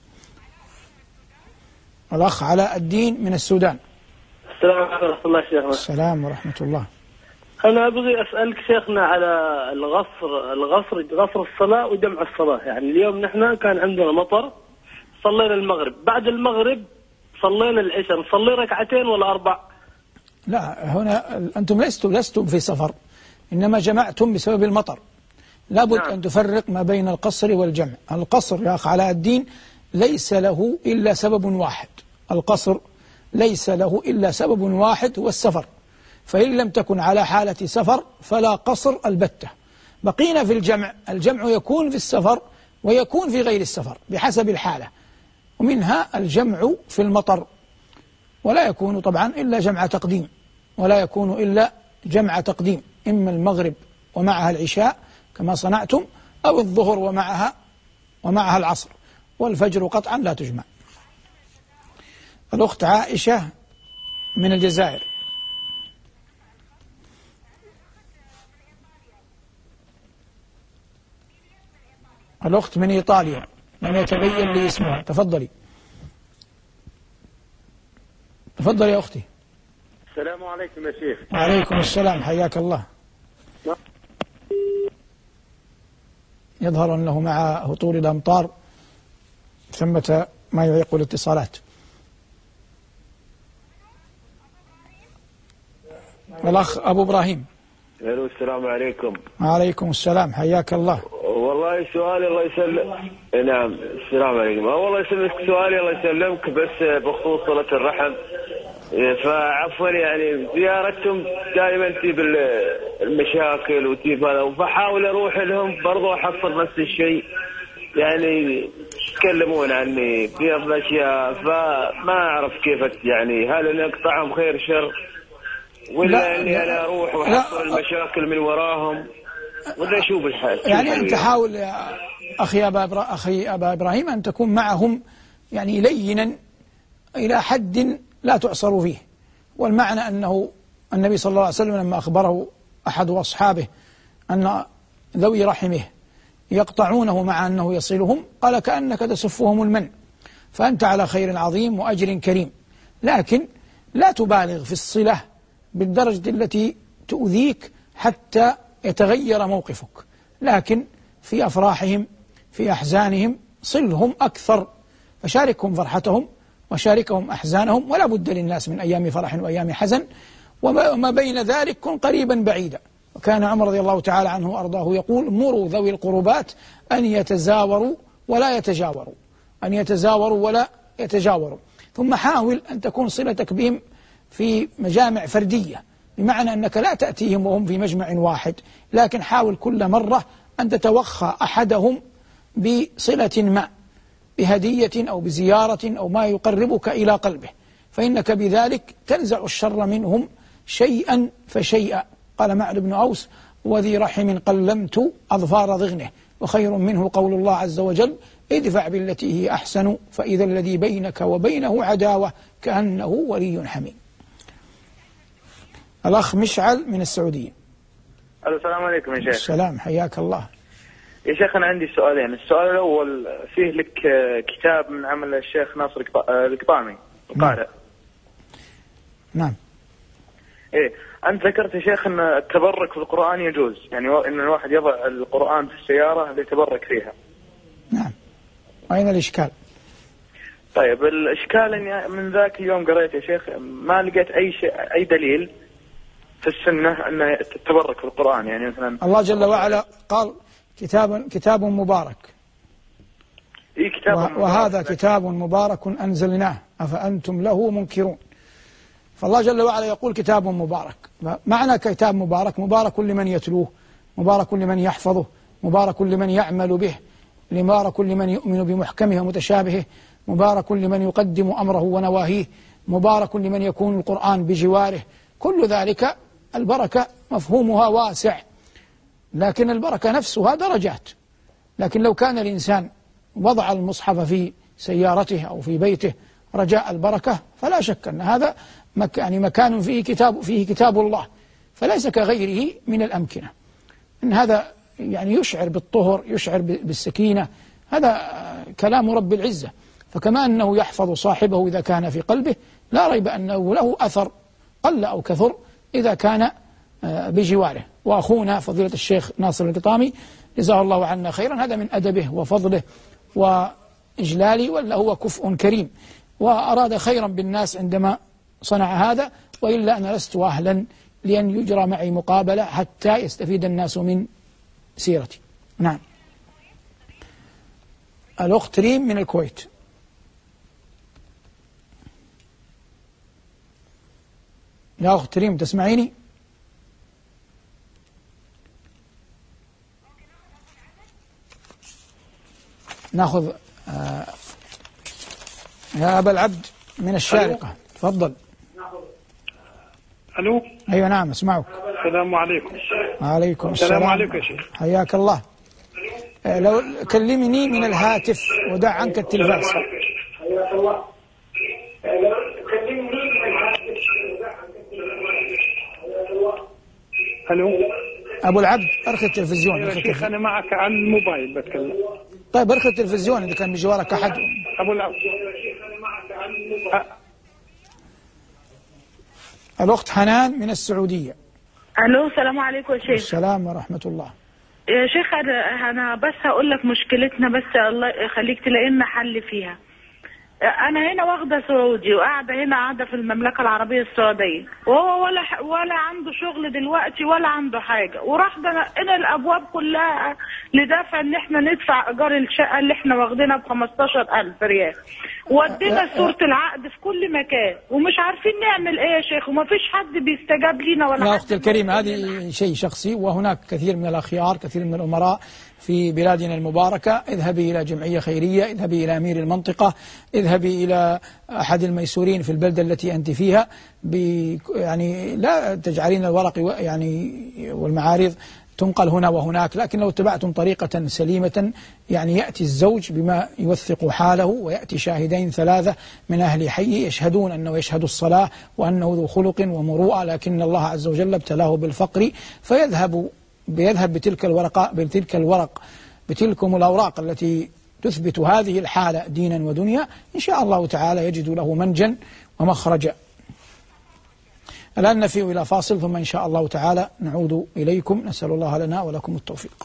Speaker 1: الأخ علاء الدين من السودان.
Speaker 9: السلام عليكم ورحمة الله شيخنا.
Speaker 1: السلام ورحمة الله.
Speaker 9: أنا أبغي أسألك شيخنا على الغفر الغفر غفر الصلاة وجمع الصلاة. يعني اليوم نحن كان عندنا مطر، صلينا المغرب، بعد المغرب صلينا العشاء، نصلي ركعتين ولا أربع؟
Speaker 1: لا، هنا أنتم لستم لستم في سفر، إنما جمعتم بسبب المطر. لابد نعم. أن تفرق ما بين القصر والجمع. القصر يا أخ علاء الدين ليس له إلا سبب واحد، القصر ليس له إلا سبب واحد هو السفر، فإن لم تكن على حالة سفر فلا قصر البتة. بقينا في الجمع، الجمع يكون في السفر ويكون في غير السفر بحسب الحالة، ومنها الجمع في المطر، ولا يكون طبعا إلا جمع تقديم، ولا يكون إلا جمع تقديم، إما المغرب ومعها العشاء كما صنعتم، أو الظهر ومعها ومعها العصر، والفجر قطعا لا تجمع. الأخت عائشة من الجزائر. الأخت من إيطاليا لم يتبين لي اسمها، تفضلي. تفضلي يا أختي.
Speaker 10: السلام عليكم يا شيخ.
Speaker 1: وعليكم السلام، حياك الله. يظهر أنه مع هطول الأمطار ثمة ما يعيق الاتصالات. الأخ أبو إبراهيم.
Speaker 10: الو السلام عليكم.
Speaker 1: وعليكم السلام، حياك الله.
Speaker 10: والله سؤالي الله يسلم. نعم السلام عليكم. والله يسلمك، سؤالي الله يسلمك بس بخصوص صلة الرحم. فعفوا يعني زيارتهم دائما تجيب المشاكل وتجيب هذا، فحاول اروح لهم برضو احصل نفس الشيء، يعني يتكلمون عني في الاشياء، فما اعرف كيف يعني هل نقطعهم خير شر ولا اني انا اروح واحصل المشاكل من وراهم ولا شو بالحال؟
Speaker 1: يعني انت حاول يا اخي ابا إبرا... اخي ابا ابراهيم ان تكون معهم يعني لينا الى حد لا تعصر فيه. والمعنى انه النبي صلى الله عليه وسلم لما اخبره احد اصحابه ان ذوي رحمه يقطعونه مع انه يصلهم، قال كانك تسفهم المن، فانت على خير عظيم واجر كريم، لكن لا تبالغ في الصله بالدرجة التي تؤذيك حتى يتغير موقفك، لكن في أفراحهم في أحزانهم صلهم أكثر، فشاركهم فرحتهم وشاركهم أحزانهم، ولا بد للناس من أيام فرح وأيام حزن، وما بين ذلك كن قريبا بعيدا. وكان عمر رضي الله تعالى عنه وأرضاه يقول مروا ذوي القربات أن يتزاوروا ولا يتجاوروا، أن يتزاوروا ولا يتجاوروا. ثم حاول أن تكون صلتك بهم في مجامع فردية، بمعنى أنك لا تأتيهم وهم في مجمع واحد، لكن حاول كل مرة أن تتوخى أحدهم بصلة ما، بهدية أو بزيارة أو ما يقربك إلى قلبه، فإنك بذلك تنزع الشر منهم شيئا فشيئا. قال معد بن أوس: وذي رحم قلمت أظفار ضغنه، وخير منه قول الله عز وجل: ادفع بالتي هي أحسن فإذا الذي بينك وبينه عداوة كأنه ولي حميم. الأخ مشعل من السعودية.
Speaker 11: السلام عليكم يا شيخ.
Speaker 1: السلام، حياك الله.
Speaker 11: يا شيخ أنا عندي سؤالين. السؤال الأول فيه لك كتاب من عمل الشيخ ناصر القطامي القارئ.
Speaker 1: نعم.
Speaker 11: إيه، أنت ذكرت يا شيخ أن التبرك في القرآن يجوز، يعني أن الواحد يضع القرآن في السيارة ليتبرك فيها.
Speaker 1: نعم. أين الإشكال؟
Speaker 11: طيب الإشكال أني من ذاك اليوم قريت يا شيخ ما لقيت أي شيء أي دليل في السنة أن التبرك في القرآن، يعني مثلا
Speaker 1: الله جل وعلا قال: كتاب كتاب مبارك.
Speaker 11: إيه كتاب مبارك.
Speaker 1: وهذا كتاب مبارك أنزلناه أفأنتم له منكرون. فالله جل وعلا يقول كتاب مبارك. معنى كتاب مبارك: مبارك لمن يتلوه، مبارك لمن يحفظه، مبارك لمن يعمل به، مبارك لمن يؤمن بمحكمه ومتشابهه، مبارك لمن يقدم أمره ونواهيه، مبارك لمن يكون القرآن بجواره. كل ذلك البركة مفهومها واسع، لكن البركة نفسها درجات. لكن لو كان الإنسان وضع المصحف في سيارته أو في بيته رجاء البركة فلا شك أن هذا مك يعني مكان فيه كتاب فيه كتاب الله، فليس كغيره من الأمكنة. إن هذا يعني يشعر بالطهر، يشعر بالسكينة، هذا كلام رب العزة. فكما أنه يحفظ صاحبه إذا كان في قلبه، لا ريب أنه له أثر قل أو كثر إذا كان بجواره. وأخونا فضيلة الشيخ ناصر القطامي جزاه الله عنا خيرا، هذا من أدبه وفضله وإجلاله، ولا هو كفء كريم وأراد خيرا بالناس عندما صنع هذا، وإلا أنا لست أهلا لأن يجرى معي مقابلة حتى يستفيد الناس من سيرتي. نعم. الأخت ريم من الكويت. يا أخت ريم تسمعيني؟ ناخذ آه يا أبا العبد من الشارقة. تفضل.
Speaker 12: ألو.
Speaker 1: أيوة نعم أسمعك.
Speaker 12: السلام عليكم.
Speaker 1: وعليكم السلام.
Speaker 12: السلام عليكم يا شيخ.
Speaker 1: حياك الله. آه لو كلمني من الهاتف ودع عنك التلفاز.
Speaker 12: حياك الله. لو كلمني من الهاتف ودع عنك التلفاز. حياك الله. ألو.
Speaker 1: أبو العبد أرخي التلفزيون.
Speaker 12: يا شيخ أنا معك على الموبايل بتكلم.
Speaker 1: طيب أرخي التلفزيون إذا كان بجوارك أحد.
Speaker 12: أبو العبد.
Speaker 1: الأخت حنان من السعودية.
Speaker 13: ألو السلام عليكم يا شيخ.
Speaker 1: السلام ورحمة الله.
Speaker 13: يا شيخ أنا بس هقول لك مشكلتنا، بس الله يخليك تلاقي لنا حل فيها. أنا هنا واخدة سعودي وقاعدة هنا قاعدة في المملكة العربية السعودية، وهو ولا ولا عنده شغل دلوقتي ولا عنده حاجة، وراح دقنا الأبواب كلها لدافع إن إحنا ندفع إيجار الشقة اللي إحنا واخدينها ب خمستاشر ألف ريال، ودينا صورة العقد في كل مكان ومش عارفين نعمل إيه يا شيخ، ومفيش حد بيستجاب لينا ولا.
Speaker 1: يا أختي الكريمة هذه شيء شخصي، وهناك كثير من الأخيار، كثير من الأمراء في بلادنا المباركة. اذهبي إلى جمعية خيرية، اذهبي إلى أمير المنطقة، اذهبي إلى أحد الميسورين في البلدة التي أنت فيها. يعني لا تجعلين الورق يعني والمعارض تنقل هنا وهناك، لكن لو اتبعتم طريقة سليمة يعني يأتي الزوج بما يوثق حاله، ويأتي شاهدين ثلاثة من أهل حي يشهدون أنه يشهد الصلاة وأنه ذو خلق ومروءة، لكن الله عز وجل ابتلاه بالفقر، فيذهب بيذهب بتلك الورقة بتلك الورق بتلكم الأوراق التي تثبت هذه الحالة دينا ودنيا، إن شاء الله تعالى يجد له منجا ومخرجا. الآن نفي إلى فاصل، ثم إن شاء الله تعالى نعود إليكم. نسأل الله لنا ولكم التوفيق.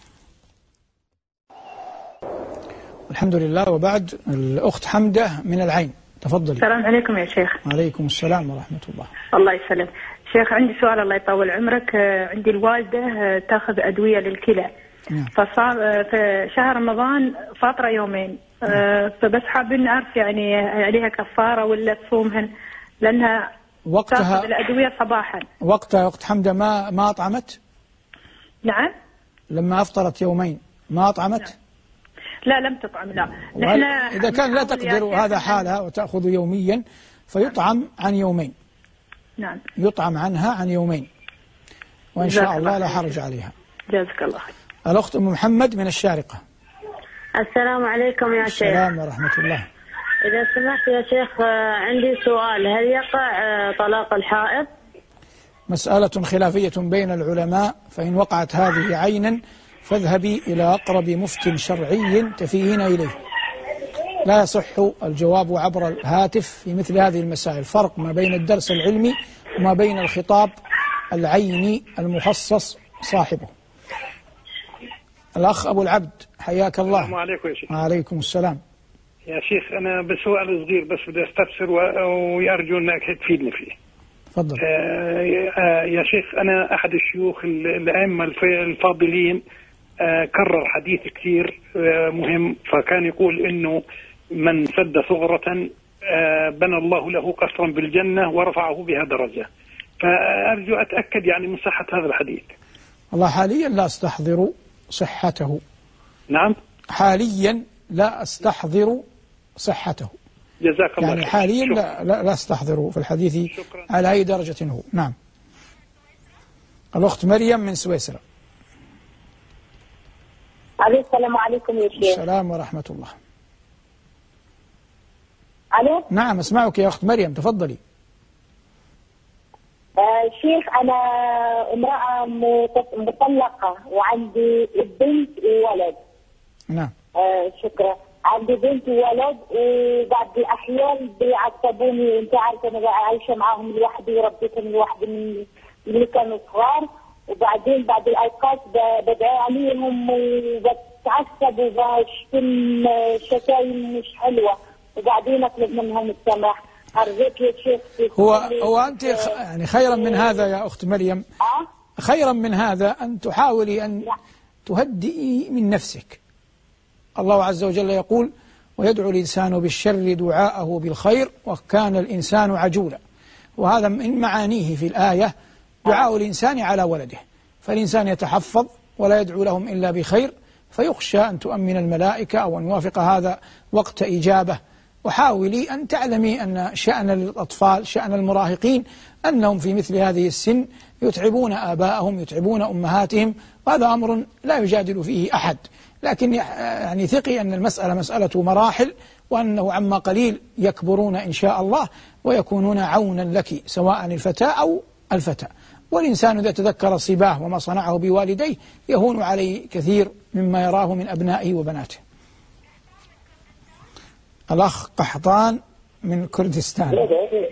Speaker 1: الحمد لله. وبعد الأخت حمدة من العين، تفضلي.
Speaker 14: السلام عليكم يا شيخ.
Speaker 1: وعليكم السلام ورحمة الله.
Speaker 14: الله يسلم شيخ عندي سؤال الله يطول عمرك. عندي الوالدة تاخذ أدوية للكلى، فصار في شهر رمضان فترة يومين، فبس حابين نعرف يعني عليها كفارة ولا تصومهن لأنها
Speaker 1: وقتها
Speaker 14: تاخذ الأدوية صباحا.
Speaker 1: وقتها وقت حمدة ما ما أطعمت؟
Speaker 14: نعم.
Speaker 1: لما أفطرت يومين ما أطعمت؟
Speaker 14: نعم. لا لم تطعم. لا نحن
Speaker 1: إذا كان لا تقدر وهذا حالها وتأخذ يوميا فيطعم عن يومين.
Speaker 14: نعم.
Speaker 1: يطعم عنها عن يومين وإن شاء الله لا حرج عليها.
Speaker 14: جزاك الله خير.
Speaker 1: الأخت أم محمد من الشارقة.
Speaker 15: السلام عليكم يا شيخ.
Speaker 1: السلام ورحمة الله.
Speaker 15: إذا سمحت يا شيخ عندي سؤال، هل يقع طلاق الحائض؟
Speaker 1: مسألة خلافية بين العلماء، فإن وقعت هذه عينا فاذهبي إلى أقرب مفتٍ شرعي تفيهين إليه. لا يصح الجواب عبر الهاتف في مثل هذه المسائل، فرق ما بين الدرس العلمي وما بين الخطاب العيني المخصص صاحبه. الأخ أبو العبد حياك الله.
Speaker 12: السلام عليكم يا شيخ.
Speaker 1: وعليكم السلام.
Speaker 12: يا شيخ أنا بسؤال صغير بس بدي أستفسر ويرجو أنك تفيدني فيه.
Speaker 1: تفضل.
Speaker 12: آه يا شيخ أنا أحد الشيوخ الأئمة الفاضلين آه كرر حديث كثير آه مهم، فكان يقول إنه من سد ثغرة آه بنى الله له قصرا بالجنة ورفعه بها درجة، فأرجو أتأكد يعني من صحة هذا الحديث.
Speaker 1: والله حاليا لا أستحضر صحته.
Speaker 12: نعم.
Speaker 1: حاليا لا أستحضر صحته.
Speaker 12: جزاك الله
Speaker 1: يعني حاليا لا, لا, لا أستحضر في الحديث شكرا. على أي درجة هو. نعم. الأخت مريم من سويسرا.
Speaker 16: السلام عليكم يا شيخ.
Speaker 1: السلام ورحمة الله.
Speaker 16: ألو.
Speaker 1: نعم أسمعك يا أخت مريم، تفضلي.
Speaker 16: آه شيخ أنا امرأة مطلقة وعندي بنت وولد.
Speaker 1: نعم.
Speaker 16: آه شكرا. عندي بنت وولد وبعد الأحيان بيعصبوني، أنت عارفة أنا عايشة معاهم لوحدي وربيتهم لوحدي من اللي كانوا صغار، وبعدين بعد الأوقات بدعي عليهم وبتعصب وبشتم شتايم مش حلوة، وبعدين أطلب منهم السماح. أرجوك يا شيخ.
Speaker 1: هو هو أنت يعني خيرا من هذا يا أخت مريم، خيرا من هذا أن تحاولي أن تهدئي من نفسك. الله عز وجل يقول: ويدعو الإنسان بالشر دعاءه بالخير وكان الإنسان عجولا. وهذا من معانيه في الآية دعاء الإنسان على ولده، فالإنسان يتحفظ ولا يدعو لهم إلا بخير، فيخشى أن تؤمن الملائكة أو أن يوافق هذا وقت إجابة. وحاولي أن تعلمي أن شأن الأطفال شأن المراهقين أنهم في مثل هذه السن يتعبون آباءهم يتعبون أمهاتهم، وهذا أمر لا يجادل فيه أحد، لكن يعني ثقي أن المسألة مسألة مراحل، وأنه عما قليل يكبرون إن شاء الله ويكونون عونا لك سواء الفتاة أو الفتى. والإنسان إذا تذكر صباه وما صنعه بوالديه يهون عليه كثير مما يراه من أبنائه وبناته. الأخ قحطان من كردستان.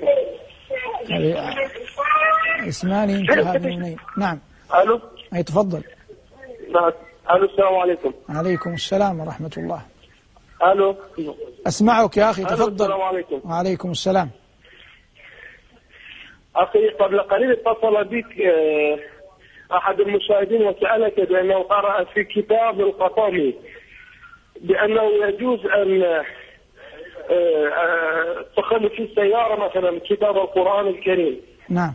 Speaker 1: اسماني انتهى بنونين. نعم.
Speaker 17: ألو.
Speaker 1: أي تفضل.
Speaker 17: ألو السلام عليكم.
Speaker 1: عليكم السلام ورحمة الله.
Speaker 17: ألو.
Speaker 1: أسمعك يا أخي تفضل.
Speaker 17: السلام عليكم.
Speaker 1: وعليكم السلام.
Speaker 17: أخي قبل قليل اتصل بك أحد المشاهدين وسألك بأنه قرأ في كتاب القطامي بأنه يجوز أن تخلي في السيارة مثلا كتاب القرآن الكريم.
Speaker 1: نعم.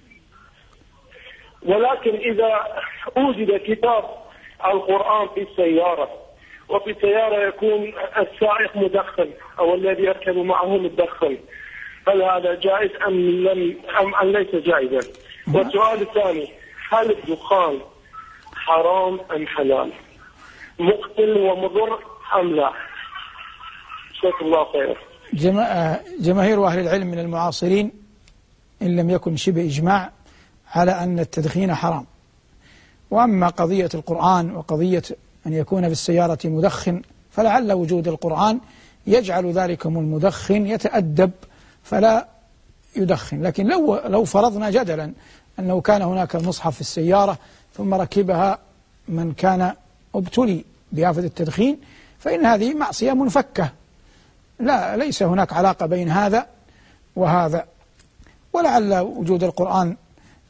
Speaker 17: ولكن إذا وجد كتاب القرآن في السيارة وفي السيارة يكون السائق مدخن أو الذي يركب معه مدخن، هل هذا جائز أم لم أم أم ليس جائزا؟ والسؤال الثاني: هل الدخان حرام أم حلال؟ مقتل ومضر أم لا؟ جزاك الله خير.
Speaker 1: جماهير أهل العلم من المعاصرين إن لم يكن شبه إجماع على أن التدخين حرام. وأما قضية القرآن وقضية أن يكون في السيارة مدخن فلعل وجود القرآن يجعل ذلكم المدخن يتأدب فلا يدخن. لكن لو لو فرضنا جدلا أنه كان هناك المصحف في السيارة ثم ركبها من كان ابتلي بآفة التدخين فإن هذه معصية منفكة، لا ليس هناك علاقة بين هذا وهذا. ولعل وجود القرآن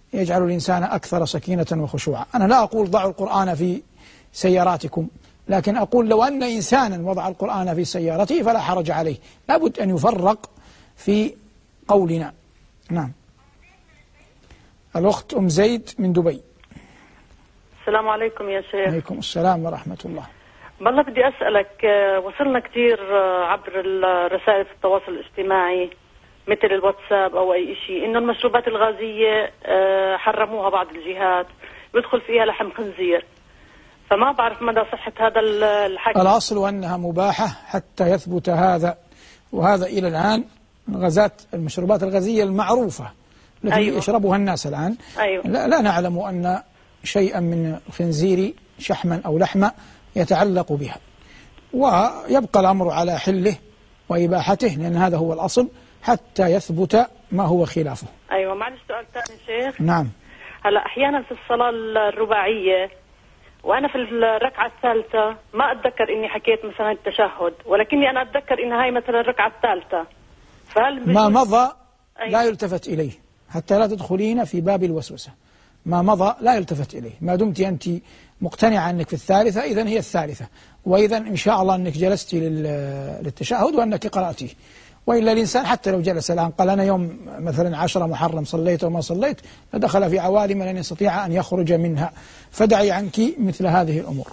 Speaker 1: يجعل الإنسان أكثر سكينة وخشوعا. أنا لا أقول ضعوا القرآن في سياراتكم، لكن أقول لو أن إنسانا وضع القرآن في سيارته فلا حرج عليه، لابد أن يفرق في قولنا. نعم. الأخت أم زيد من دبي.
Speaker 18: السلام عليكم يا شيخ.
Speaker 1: عليكم السلام ورحمة الله.
Speaker 18: والله بدي أسألك، وصلنا كثير عبر رسائل التواصل الاجتماعي مثل الواتساب أو أي شيء إنه المشروبات الغازية حرموها بعض الجهات بيدخل فيها لحم خنزير، فما بعرف مدى صحة هذا الحكي.
Speaker 1: الأصل أنها مباحة حتى يثبت هذا، وهذا إلى الآن غازات المشروبات الغازية المعروفة التي أيوة. يشربها الناس الآن.
Speaker 18: أيوة.
Speaker 1: لا, لا نعلم أن شيئا من الخنزير شحما أو لحما يتعلق بها، ويبقى الأمر على حله وإباحته، لأن هذا هو الأصل حتى يثبت ما هو خلافه.
Speaker 18: أيوة. معلش سؤال ثاني شيخ.
Speaker 1: نعم.
Speaker 18: هلا أحيانا في الصلاة الرباعية وأنا في الركعة الثالثة ما أتذكر إني حكيت مثلا التشهد، ولكني أنا أتذكر إن هاي مثلا الركعة الثالثة، فهل
Speaker 1: ما مضى
Speaker 18: أيوة.
Speaker 1: لا يلتفت إليه حتى لا تدخلين في باب الوسوسة. ما مضى لا يلتفت إليه، ما دمت أنت مقتنعة أنك في الثالثة إذن هي الثالثة، وإذا إن شاء الله أنك جلست للتشهد وأنك قرأتيه. وإلا الإنسان حتى لو جلس الآن قال أنا يوم مثلا عشرة محرم صليت وما صليت لدخل في عوالم لن يستطيع أن يخرج منها، فدعي عنك مثل هذه الأمور.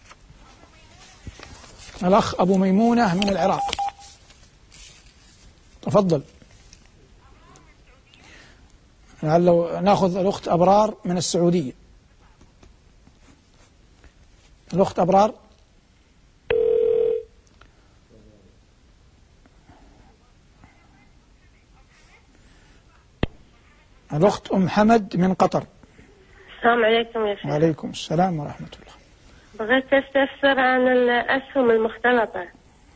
Speaker 1: الأخ أبو ميمونة من العراق، تفضل. لعله نأخذ الأخت أبرار من السعودية. الأخت أبرار. الأخت أم حمد من قطر.
Speaker 19: السلام عليكم يا شيخ.
Speaker 1: وعليكم السلام ورحمة الله.
Speaker 19: بغيت أستفسر عن الأسهم المختلطة.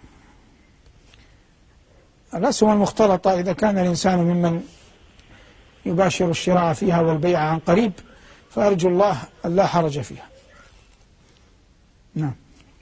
Speaker 1: الأسهم المختلطة إذا كان الإنسان ممن يباشر الشراء فيها والبيع عن قريب فأرجو الله أن لا حرج فيها. نعم.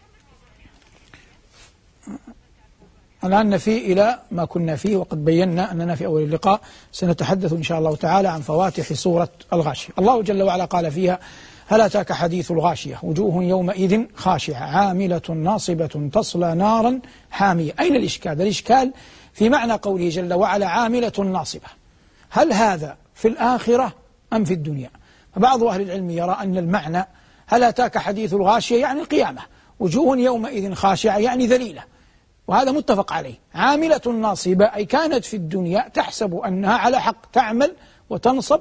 Speaker 1: الآن نفي إلى ما كنا فيه، وقد بينا أننا في أول اللقاء سنتحدث إن شاء الله تعالى عن فواتح سورة الغاشية. الله جل وعلا قال فيها: هل أتاك حديث الغاشية وجوه يومئذ خاشعة عاملة ناصبة تصلى نارا حامية. أين الإشكال؟ الإشكال في معنى قوله جل وعلا عاملة ناصبة، هل هذا في الآخرة أم في الدنيا؟ فبعض أهل العلم يرى أن المعنى هل أتاك حديث الغاشية يعني القيامة، وجوه يومئذ خاشعة يعني ذليلة، وهذا متفق عليه. عاملة ناصبة أي كانت في الدنيا تحسب أنها على حق، تعمل وتنصب،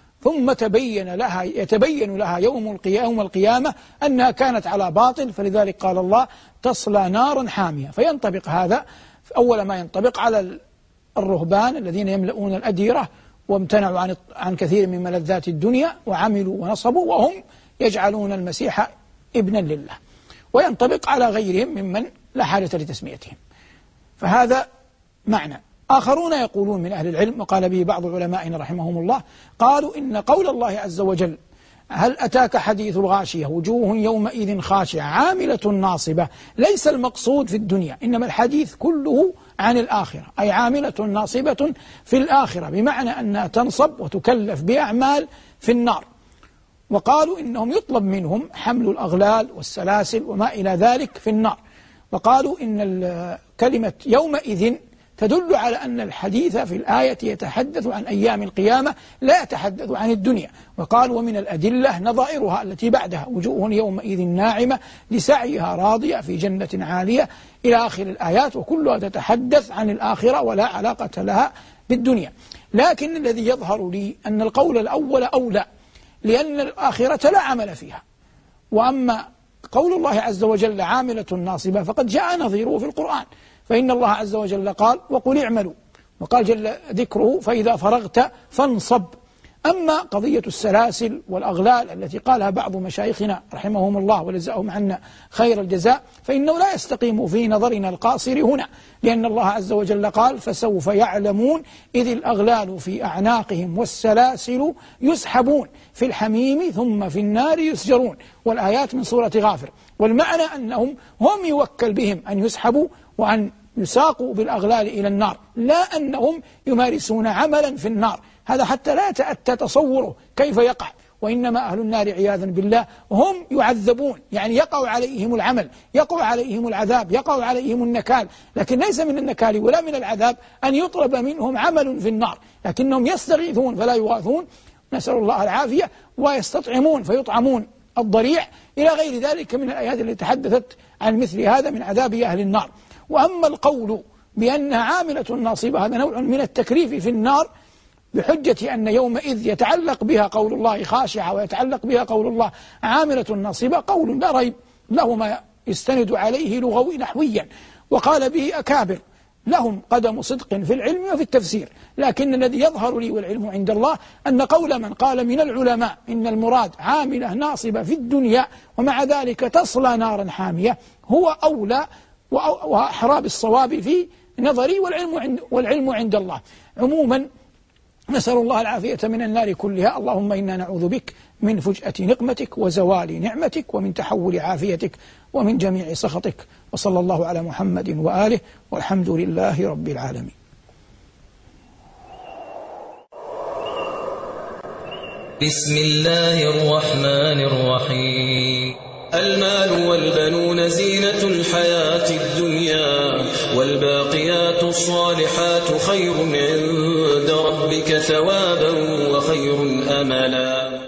Speaker 1: ثم تبين لها يتبين لها يوم القيامة, القيامة أنها كانت على باطل، فلذلك قال الله تصلى نارا حامية. فينطبق هذا أول ما ينطبق على الرهبان الذين يملؤون الأديرة وامتنعوا عن عن كثير من ملذات الدنيا وعملوا ونصبوا وهم يجعلون المسيح ابنا لله، وينطبق على غيرهم ممن لا حاجة لتسميتهم. فهذا معنى. آخرون يقولون من أهل العلم، وقال به بعض علمائنا رحمهم الله، قالوا إن قول الله عز وجل هل أتاك حديث الغاشية وجوه يومئذ خاشعة عاملة ناصبة ليس المقصود في الدنيا، إنما الحديث كله عن الآخرة، أي عاملة ناصبة في الآخرة، بمعنى أنها تنصب وتكلف بأعمال في النار. وقالوا إنهم يطلب منهم حمل الأغلال والسلاسل وما إلى ذلك في النار. وقالوا إن كلمة يومئذ تدل على أن الحديث في الآية يتحدث عن أيام القيامة لا يتحدث عن الدنيا. وقالوا ومن الأدلة نظائرها التي بعدها: وجوه يومئذ ناعمة لسعيها راضية في جنة عالية إلى آخر الآيات، وكلها تتحدث عن الآخرة ولا علاقة لها بالدنيا. لكن الذي يظهر لي أن القول الأول أولى، لأن الآخرة لا عمل فيها. وأما قول الله عز وجل عاملة ناصبة فقد جاء نظيره في القرآن، فإن الله عز وجل قال وقل اعملوا، وقال جل ذكره فإذا فرغت فانصب. أما قضية السلاسل والأغلال التي قالها بعض مشايخنا رحمهم الله وجزاهم عنا خير الجزاء، فإنه لا يستقيم في نظرنا القاصر هنا، لأن الله عز وجل قال فسوف يعلمون إذ الأغلال في أعناقهم والسلاسل يسحبون في الحميم ثم في النار يسجرون، والآيات من سورة غافر. والمعنى أنهم هم يوكل بهم أن يسحبوا وأن يساقوا بالأغلال إلى النار، لا أنهم يمارسون عملا في النار. هذا حتى لا يتأتى تصوره كيف يقع. وإنما أهل النار عياذا بالله هم يعذبون، يعني يقع عليهم العمل، يقع عليهم العذاب، يقع عليهم النكال، لكن ليس من النكال ولا من العذاب أن يطلب منهم عمل في النار، لكنهم يستغيثون فلا يغاثون، نسأل الله العافية، ويستطعمون فيطعمون الضريع إلى غير ذلك من الآيات التي تحدثت عن مثل هذا من عذاب أهل النار. وأما القول بأنها عاملة ناصبة هذا نوع من التكريف في النار بحجة أن يومئذ يتعلق بها قول الله خاشعة ويتعلق بها قول الله عاملة ناصبة، قول لا ريب له ما يستند عليه لغوي نحويا، وقال به أكابر لهم قدم صدق في العلم وفي التفسير. لكن الذي يظهر لي والعلم عند الله أن قول من قال من العلماء إن المراد عاملة ناصبة في الدنيا ومع ذلك تصلى نارا حامية هو أولى وأحرى بالصواب في نظري، والعلم عند, والعلم عند الله. عموما نسأل الله العافية من النار كلها. اللهم إنا نعوذ بك من فجأة نقمتك وزوال نعمتك ومن تحول عافيتك ومن جميع سخطك. وصلى الله على محمد وآله والحمد لله رب العالمين.
Speaker 20: بسم الله الرحمن الرحيم. المال والبنون زينة الحياة الدنيا والباقيات الصالحات خير عند ربك ثوابا وخير أملا.